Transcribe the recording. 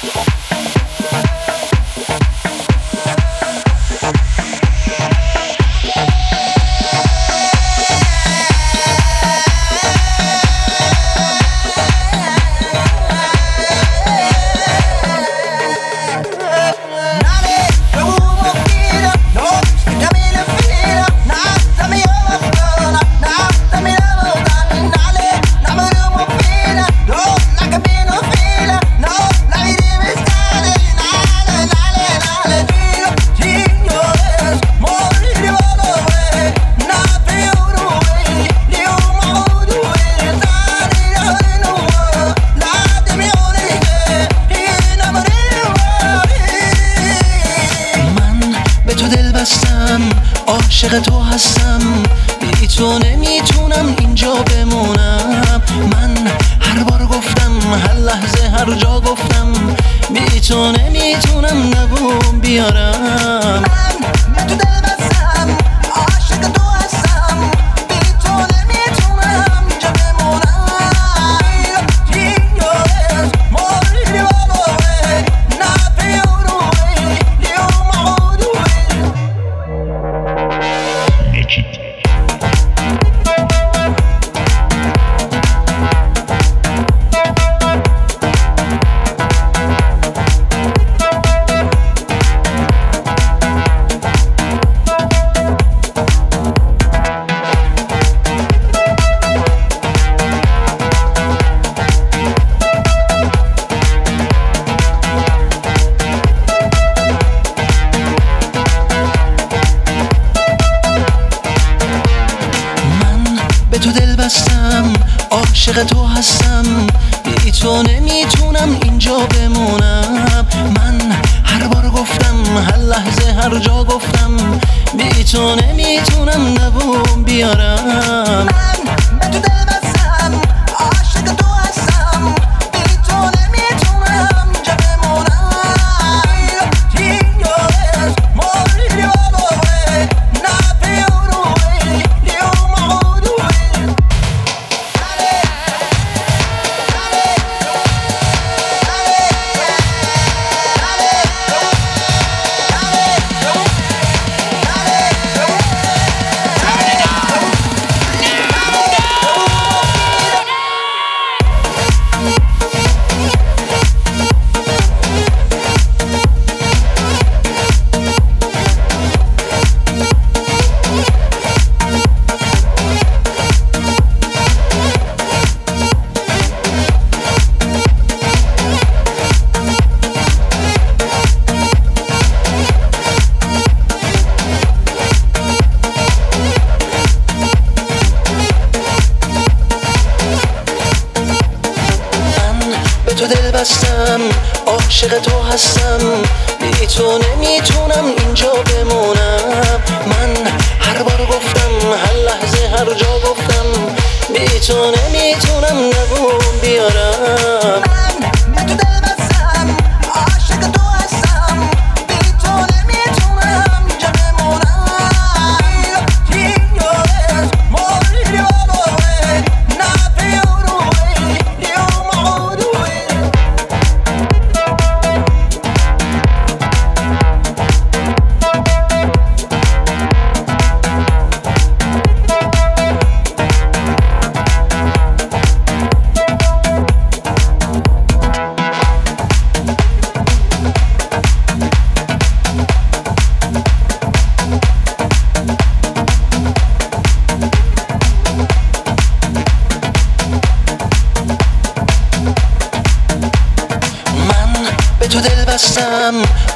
عاشق تو هستم، بی تو نمیتونم اینجا بمونم. من هر بار گفتم، هر لحظه هر جا گفتم، بی تو نمیتونم نبوم بیارم. من به تو دل بستم، عاشق تو هستم، بی تو نمیتونم اینجا بمونم. به تو دل بستم، عاشق تو هستم، بی تو نمیتونم اینجا بمونم. من هر بار گفتم، هر لحظه هر جا گفتم، بی تو نمیتونم نبوم بیارم. من به تو دل بستم، عاشق تو هستم، بی تو نمیتونم اینجا بمونم. تو دل بستم، عاشق تو هستم، بی تو نمیتونم اینجا بمونم. من هر بار گفتم، هر لحظه هر جا گفتم، بی تو نمیتونم نبوم بیارم. من به تو دل بستم، عاشق تو هستم، بی تو نمیتونم اینجا بمونم. به تو دل بستم،